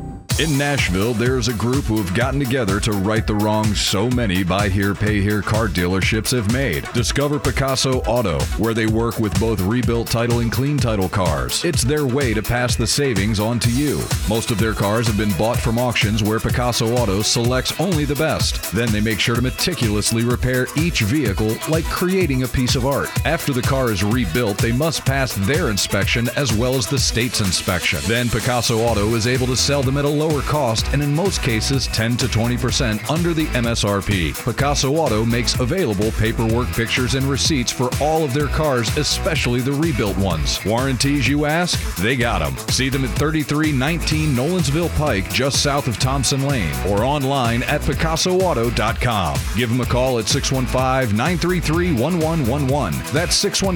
In Nashville, there's a group who have gotten together to right the wrongs so many buy here, pay here car dealerships have made. Discover Picasso Auto, where they work with both rebuilt title and clean title cars. It's their way to pass the savings on to you. Most of their cars have been bought from auctions where Picasso Auto selects only the best. Then they make sure to meticulously repair each vehicle like creating a piece of art. After the car is rebuilt, they must pass their inspection as well as the state's inspection. Then Picasso Auto is able to sell them at a lower cost, and in most cases 10 to 20% under the MSRP. Picasso Auto makes available paperwork, pictures, and receipts for all of their cars, especially the rebuilt ones. Warranties, you ask? They got them. See them at 3319 Nolensville Pike, just south of Thompson Lane, or online at PicassoAuto.com. Give them a call at 615-933-1111. That's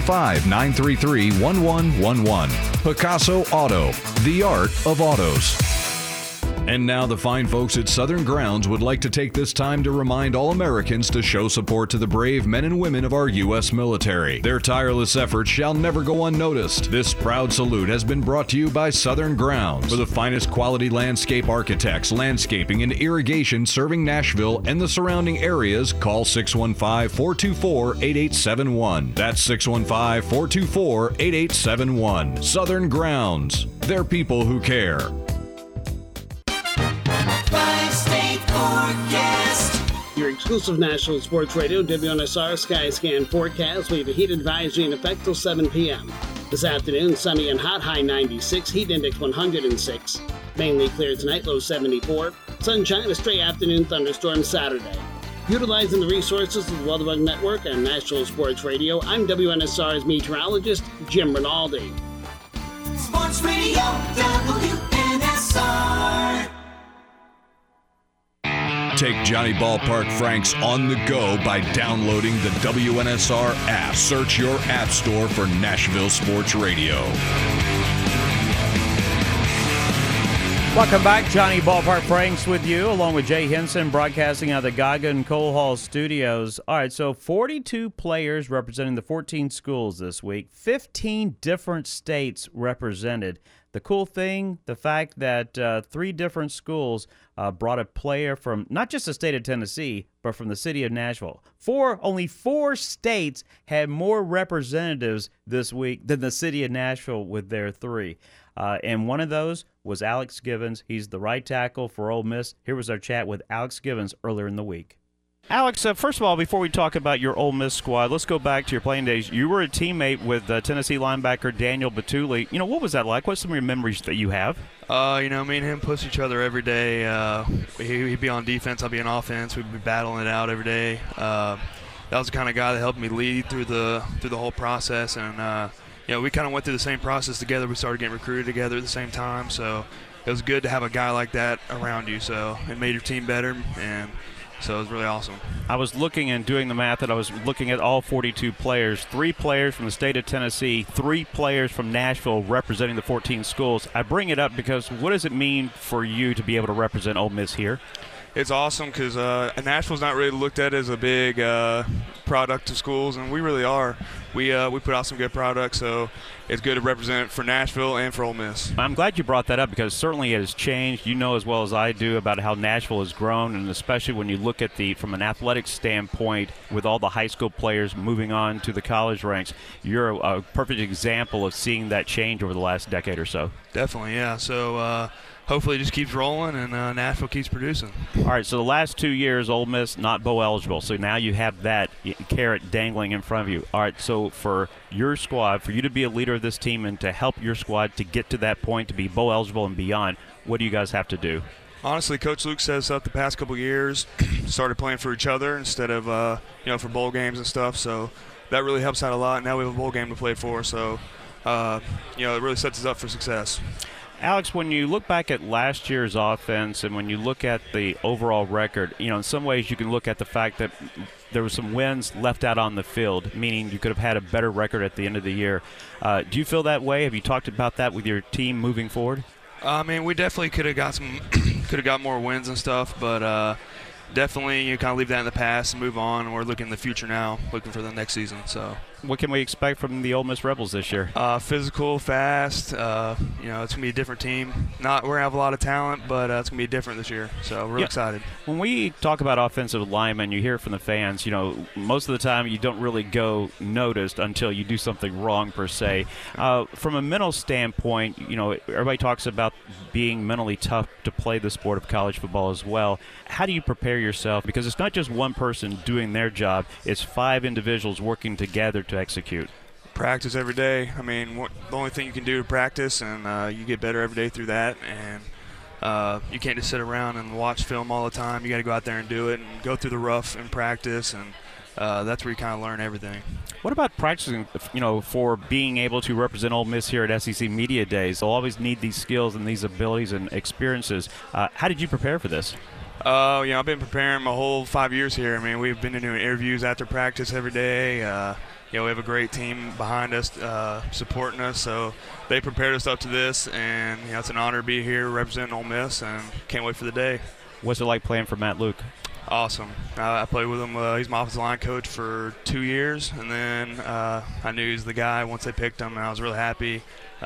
615-933-1111. Picasso Auto, the art of autos. And now the fine folks at Southern Grounds would like to take this time to remind all Americans to show support to the brave men and women of our U.S. military. Their tireless efforts shall never go unnoticed. This proud salute has been brought to you by Southern Grounds. For the finest quality landscape architects, landscaping, and irrigation serving Nashville and the surrounding areas, call 615-424-8871. That's 615-424-8871. Southern Grounds. They're people who care. Your exclusive National Sports Radio, WNSR Skyscan forecast. We have a heat advisory in effect till 7 p.m. This afternoon, sunny and hot, high 96, heat index 106. Mainly clear tonight, low 74. Sunshine, a stray afternoon thunderstorm Saturday. Utilizing the resources of the WeatherBug Network and National Sports Radio, I'm WNSR's meteorologist, Jim Rinaldi. Sports Radio, WNSR. Take Johnny Ballpark Franks on the go by downloading the WNSR app. Search your app store for Nashville Sports Radio. Welcome back. Johnny Ballpark Franks with you, along with Jay Henson, broadcasting out of the Gaga and Cole Hall studios. All right, so 42 players representing the 14 schools this week, 15 different states represented. The cool thing, the fact that 3 different schools brought a player from not just the state of Tennessee, but from the city of Nashville. Only 4 states had more representatives this week than the city of Nashville with their 3. And one of those was Alex Givens. He's the right tackle for Ole Miss. Here was our chat with Alex Givens earlier in the week. Alex, first of all, before we talk about your Ole Miss squad, let's go back to your playing days. You were a teammate with Tennessee linebacker Daniel Batuli. What was that like? What's some of your memories that you have? Me and him push each other every day. He'd be on defense, I'd be on offense. We'd be battling it out every day. That was the kind of guy that helped me lead through the whole process. And we kind of went through the same process together. We started getting recruited together at the same time. So it was good to have a guy like that around you. So it made your team better, and so it was really awesome. I was looking and doing the math, and I was looking at all 42 players. 3 players from the state of Tennessee, 3 players from Nashville representing the 14 schools. I bring it up because what does it mean for you to be able to represent Ole Miss here? It's awesome because Nashville's not really looked at as a big product to schools, and we really are. We put out some good products, so it's good to represent for Nashville and for Ole Miss. I'm glad you brought that up because certainly it has changed. You know as well as I do about how Nashville has grown, and especially when you look at from an athletic standpoint with all the high school players moving on to the college ranks. You're a perfect example of seeing that change over the last decade or so. Definitely, yeah. So hopefully it just keeps rolling and Nashville keeps producing. All right, so the last 2 years, Ole Miss not bowl eligible. So now you have that carrot dangling in front of you. All right, so for your squad, for you to be a leader of this team and to help your squad to get to that point, to be bowl eligible and beyond, what do you guys have to do? Honestly, Coach Luke set us up the past couple of years, started playing for each other instead of for bowl games and stuff. So that really helps out a lot. Now we have a bowl game to play for, so it really sets us up for success. Alex, when you look back at last year's offense and when you look at the overall record, in some ways you can look at the fact that there were some wins left out on the field, meaning you could have had a better record at the end of the year. Do you feel that way? Have you talked about that with your team moving forward? We definitely could have got more wins and stuff, but definitely you kind of leave that in the past and move on. We're looking in the future now, looking for the next season. So, what can we expect from the Ole Miss Rebels this year? Physical, fast. It's gonna be a different team. We're gonna have a lot of talent, but it's gonna be different this year. So we're excited. When we talk about offensive linemen, you hear it from the fans. Most of the time you don't really go noticed until you do something wrong per se. From a mental standpoint, everybody talks about being mentally tough to play the sport of college football as well. How do you prepare yourself? Because it's not just one person doing their job; it's 5 individuals working together to execute. Practice every day. The only thing you can do is practice, and you get better every day through that. And you can't just sit around and watch film all the time. You got to go out there and do it and go through the rough and practice, and that's where you kind of learn everything. What about practicing, for being able to represent Ole Miss here at SEC Media Days? They'll always need these skills and these abilities and experiences. How did you prepare for this? I've been preparing my whole 5 years here. We've been doing interviews after practice every day. We have a great team behind us supporting us, so they prepared us up to this, and it's an honor to be here representing Ole Miss, and can't wait for the day. What's it like playing for Matt Luke? Awesome. I played with him. He's my offensive line coach for 2 years, and then I knew he was the guy once they picked him, and I was really happy.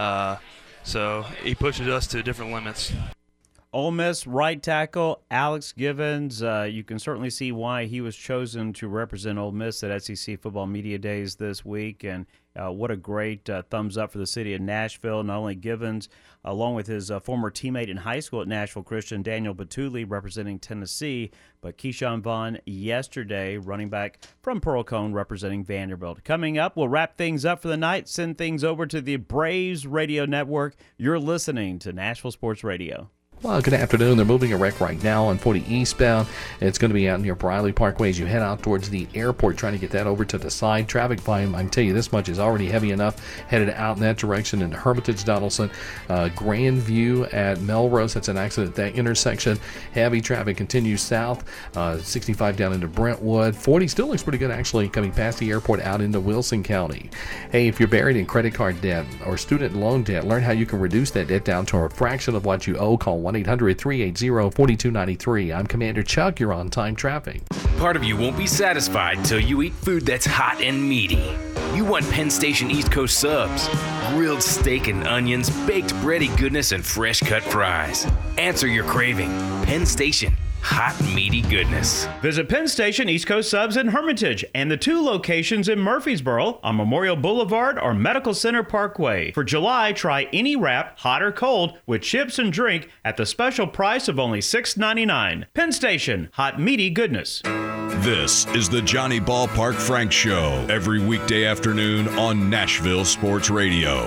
So he pushes us to different limits. Ole Miss right tackle Alex Givens. You can certainly see why he was chosen to represent Ole Miss at SEC Football Media Days this week, and what a great thumbs up for the city of Nashville. Not only Givens, along with his former teammate in high school at Nashville Christian, Daniel Batuli, representing Tennessee, but Keyshawn Vaughn yesterday, running back from Pearl-Cohn, representing Vanderbilt. Coming up, we'll wrap things up for the night, send things over to the Braves Radio Network. You're listening to Nashville Sports Radio. Well, good afternoon. They're moving a wreck right now on 40 eastbound. It's going to be out near Briley Parkway as you head out towards the airport, trying to get that over to the side. Traffic volume, I can tell you this much, is already heavy enough headed out in that direction into Hermitage, Donaldson. Grandview at Melrose, that's an accident at that intersection. Heavy traffic continues south. 65 down into Brentwood. 40 still looks pretty good, actually, coming past the airport out into Wilson County. Hey, if you're buried in credit card debt or student loan debt, learn how you can reduce that debt down to a fraction of what you owe. Call 1-800-380-4293. I'm Commander Chuck. You're on time traffic. Part of you won't be satisfied till you eat food that's hot and meaty. You want Penn Station East Coast subs, grilled steak and onions, baked bready goodness, and fresh cut fries. Answer your craving. Penn Station. Hot, meaty goodness. Visit Penn Station East Coast Subs in Hermitage and the 2 locations in Murfreesboro on Memorial Boulevard or Medical Center Parkway. For July, try any wrap, hot or cold, with chips and drink at the special price of only $6.99. Penn Station, hot, meaty goodness. This is the Johnny Ballpark Frank Show, every weekday afternoon on Nashville Sports Radio.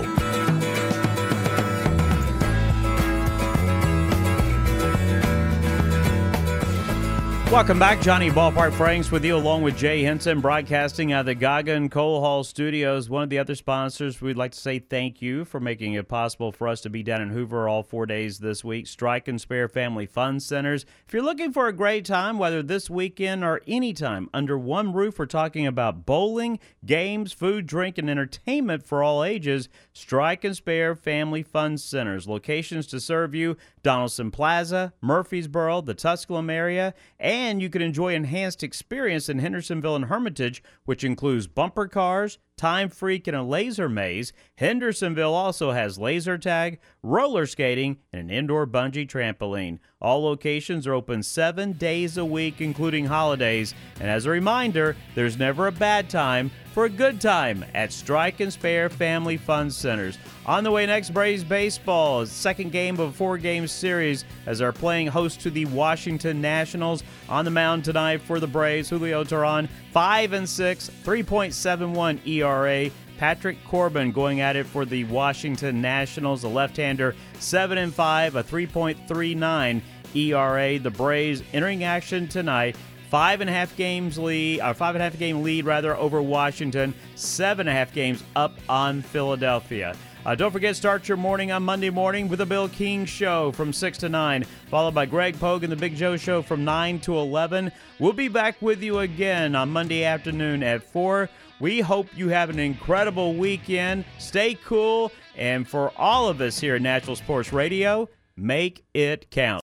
Welcome back. Johnny Ballpark Franks with you, along with Jay Henson, broadcasting out of the Goggin Coal Hall Studios. One of the other sponsors, we'd like to say thank you for making it possible for us to be down in Hoover all 4 days this week. Strike and Spare Family Fun Centers. If you're looking for a great time, whether this weekend or any time, under one roof, we're talking about bowling, games, food, drink, and entertainment for all ages. Strike and Spare Family Fun Centers. Locations to serve you: Donaldson Plaza, Murfreesboro, the Tusculum area, and you can enjoy enhanced experience in Hendersonville and Hermitage, which includes bumper cars, Time Freak, and a laser maze. Hendersonville also has laser tag, roller skating, and an indoor bungee trampoline. All locations are open 7 days a week, including holidays. And as a reminder, there's never a bad time for a good time at Strike and Spare Family Fun Centers. On the way next, Braves baseball, second game of a 4-game series as they're playing host to the Washington Nationals. On the mound tonight for the Braves, Julio Teheran, 5-6, 3.71 ERA. Patrick Corbin going at it for the Washington Nationals, the left-hander, 7-5, a 3.39 ERA. The Braves entering action tonight. 5.5 game lead over Washington, 7.5 games up on Philadelphia. Don't forget, start your morning on Monday morning with the Bill King Show from 6 to 9, followed by Greg Pogue and the Big Joe Show from 9 to 11. We'll be back with you again on Monday afternoon at 4. We hope you have an incredible weekend. Stay cool. And for all of us here at Nashville Sports Radio, make it count.